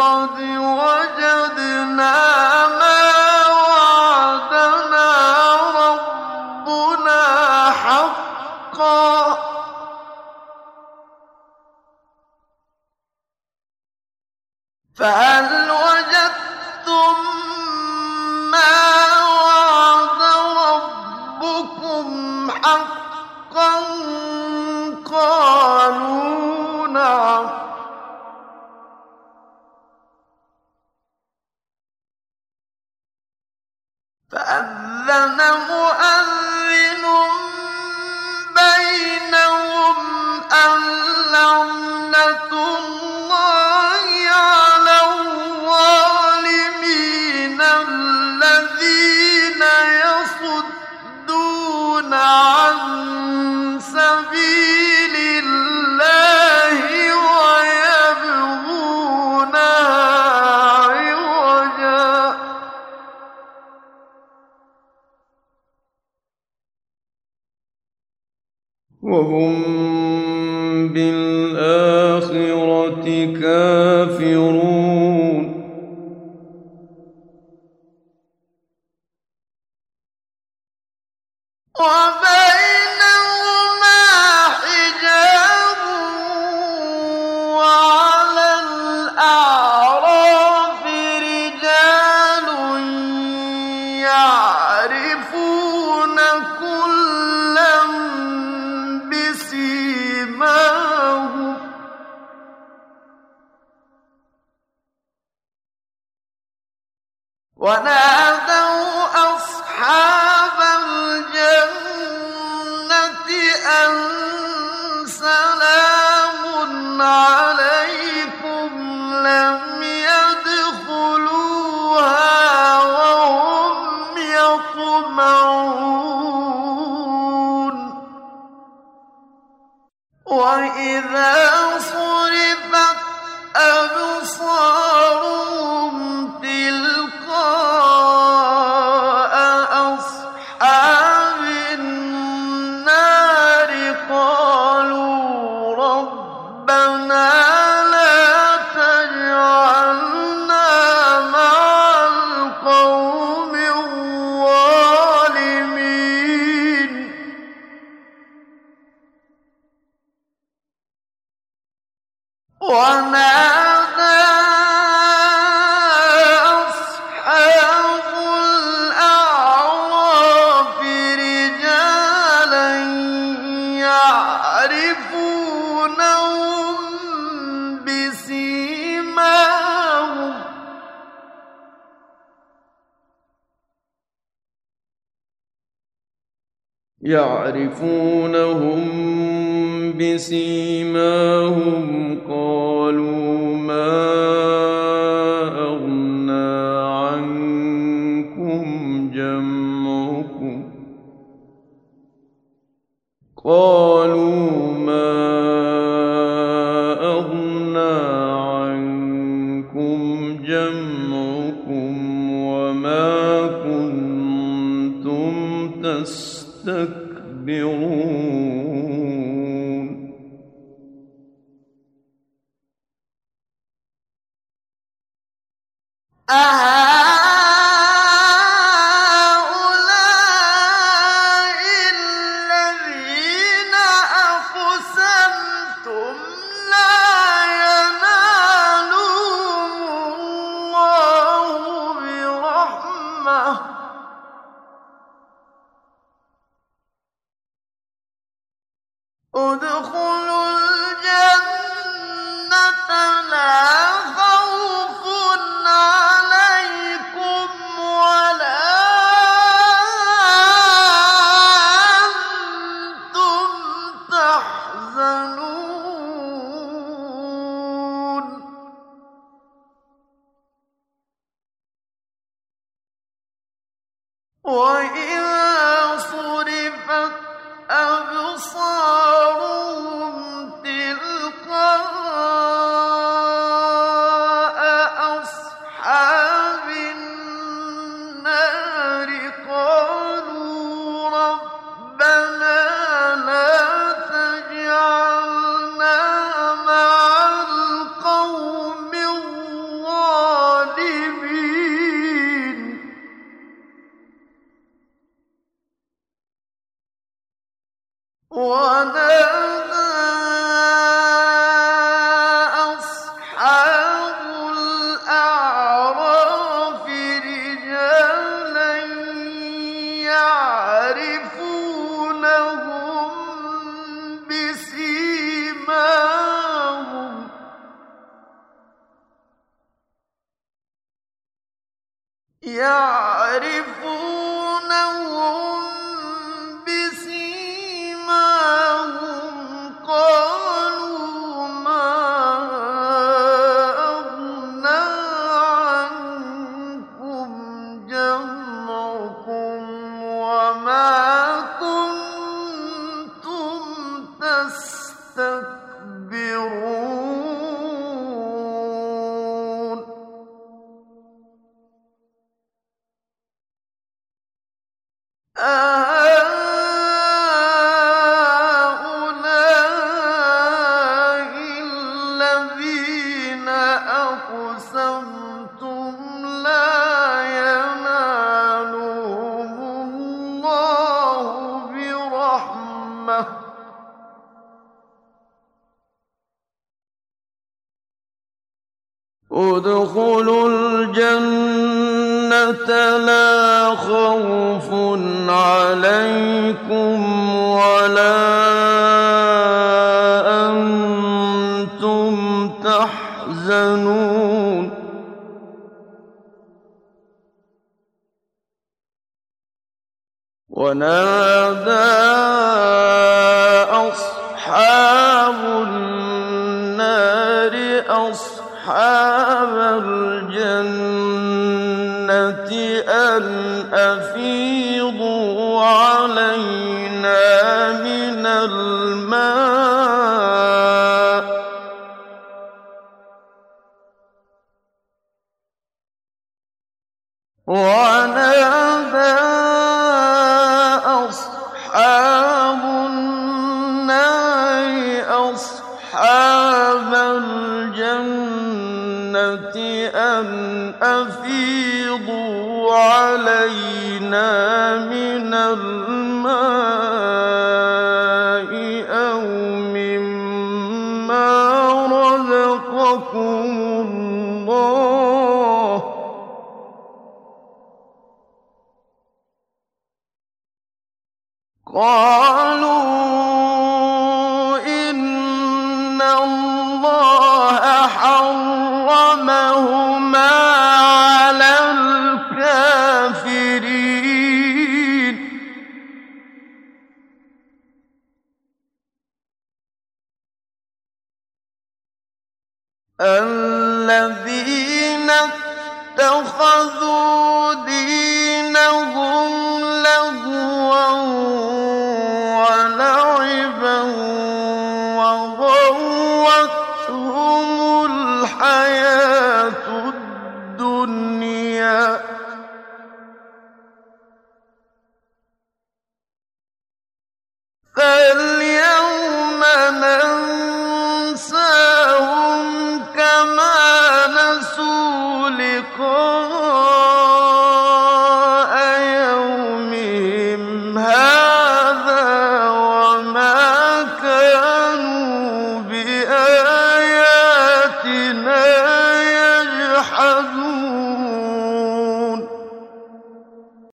قَدْ وَجَدْنَا مَا وَعَدَنَا رَبُّنَا حَقًّا ۚ فَهَلْ وَجَدتُّم مَّا وَعَدَ رَبُّكُمْ حَقًّا ۖ قَالُوا نَعَمْ ۚ فَأَذَّنَ مُؤَذِّنٌ بَيْنَهُمْ أَن لَّعْنَةُ اللَّهِ عَلَى الظَّالِمِينَ الَّذِينَ يَصُدُّونَ عَن سَبِيلِ اللَّهِ وَيَبْغُونَهَا عِوَجًا ۚ وَهُم بِالْآخِرَةِ كَافِرُونَ وَبَيْنَهُمَا حِجَابٌ ۚ وَعَلَى الْأَعْرَافِ رِجَالٌ يَعْرِفُونَ كُلًّا بِسِيمَاهُمْ ۚ وَنَادَوْا أَصْحَابَ الْجَنَّةِ أَن سَلَامٌ عَلَيْكُمْ ۚ لَمْ يَدْخُلُوهَا وَهُمْ يَطْمَعُونَ وَإِذَا صُرِفَتْ أَبْصَارُهُمْ تِلْقَاءَ أَصْحَابِ النَّارِ قَالُوا رَبَّنَا لَا تَجْعَلْنَا مَعَ الْقَوْمِ الظَّالِمِينَ وَنَادَىٰ أَصْحَابُ الْأَعْرَافِ رِجَالًا يَعْرِفُونَهُم بِسِيمَاهُمْ قَالُوا مَا أَغْنَىٰ عَنكُمْ جَمْعُكُمْ ۖ قَالُوا مَا أَغْنَىٰ عَنكُمْ جَمْعُكُمْ وَمَا كُنتُمْ تَسْتَكْبِرُونَ أَهَٰؤُلَاءِ الَّذِينَ أَقْسَمْتُمْ لَا يَنَالُهُمُ اللَّهُ بِرَحْمَةٍ ۚ ادْخُلُوا الْجَنَّةَ لَا خَوْفٌ عَلَيْكُمْ وَلَا أَنتُمْ تَحْزَنُونَ وَإِذَا صُرِفَتْ أَبْصَارُهُمْ تِلْقَاءَ أَصْحَابِ النَّارِ قَالُوا رَبَّنَا لَا تَجْعَلْنَا مَعَ الْقَوْمِ الظَّالِمِينَ يعرفونهم بسيماهم قالوا ما أغنى عنكم جمعكم وما كنتم تستكبرون أهؤلاء الذين أقسمتم لا ينالهم الله برحمة ادخلوا الجنة لا خوف عليكم ولا أنتم تحزنون ونادى أصحاب النار أصحاب الجنة أن أفيضوا علينا من الماء ونادى أصحاب النار أصحاب الجنة أن أفيضوا علينا من الماء أو مما رزقكم الله قالوا إن الله حرمهما على الكافرين الذين اتخذوا دينهم لهوا ولعبا وغرتهم الحياة الدنيا فاليوم ننساهم كما نسوا لقاء يومهم هذا وما كانوا بآياتنا يجحدون